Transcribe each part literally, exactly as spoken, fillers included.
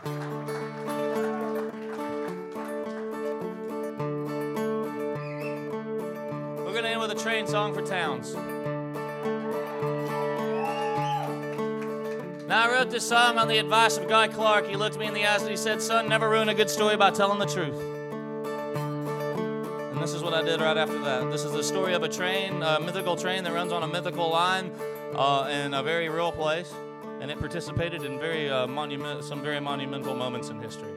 We're going to end with a train song for Towns. Now, I wrote this song on the advice of Guy Clark. He looked me in the eyes and he said, "Son, never ruin a good story by telling the truth." And this is what I did right after that. This is the story of a train, a mythical train that runs on a mythical line uh, in a very real place. And it participated in very uh, monument, some very monumental moments in history.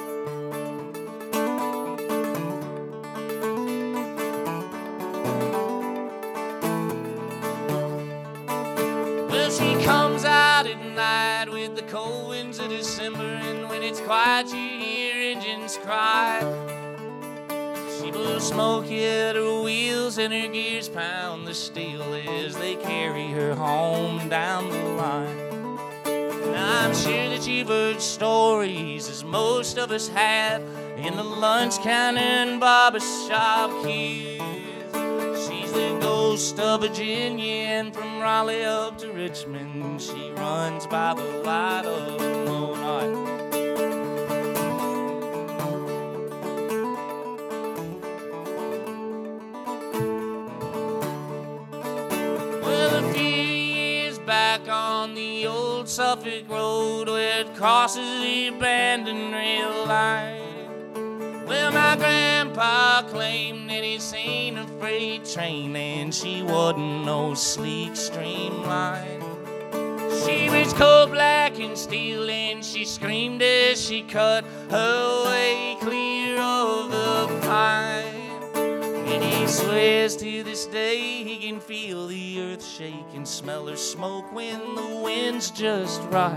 Well, she comes out at night with the cold winds of December, and when it's quiet, you hear engines cry. She blows smoke at her wheels, and her gears pound the steel as they carry her home down the line. I'm sure that you've heard stories, as most of us have, in the lunch counter and barber shop queues. She's the ghost of Virginia, and from Raleigh up to Richmond, she runs by the light of the moonlight. Back on the old Suffolk Road where it crosses the abandoned rail line. Well, my grandpa claimed that he'd seen a freight train, and she wasn't no sleek streamline. She was coal black and steel, and she screamed as she cut her way clear of the pine. And he swears to this day he can feel the earth shake and smell her smoke when the wind's just right.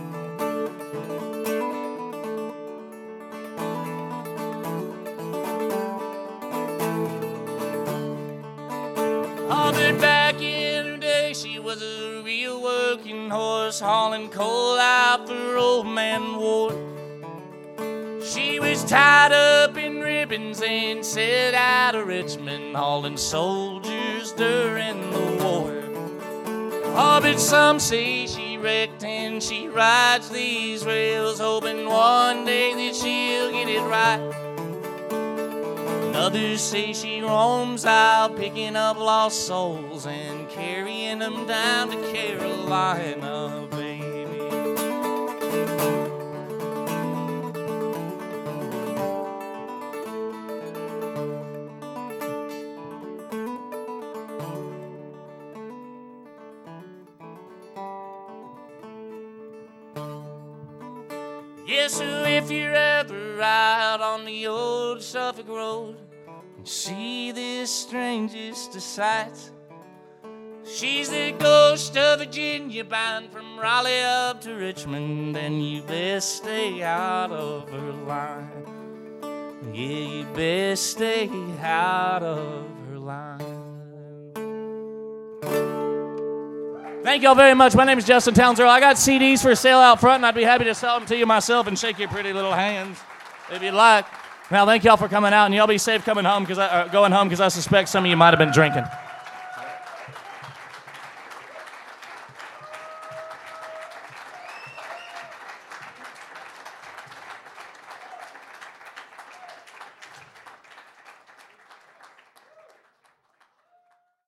Oh, but back in her day she was a real working horse, hauling coal out for old man Ward. She was tied up in ribbons and set out of Richmond, hauling soldiers during the war. Oh, but some say she wrecked and she rides these rails, hoping one day that she'll get it right. And others say she roams out, picking up lost souls and carrying them down to Carolina, baby. Yes, sir, if you're ever out on the old Suffolk Road and see this strangest of sights, she's the ghost of Virginia bound from Raleigh up to Richmond, and you best stay out of her line. Yeah, you best stay out of her line. Thank y'all very much. My name is Justin Towns Earl. I got C Ds for sale out front, and I'd be happy to sell them to you myself and shake your pretty little hands if you'd like. Now, thank y'all for coming out, and y'all be safe coming home, because I, uh, going home, because I suspect some of you might have been drinking.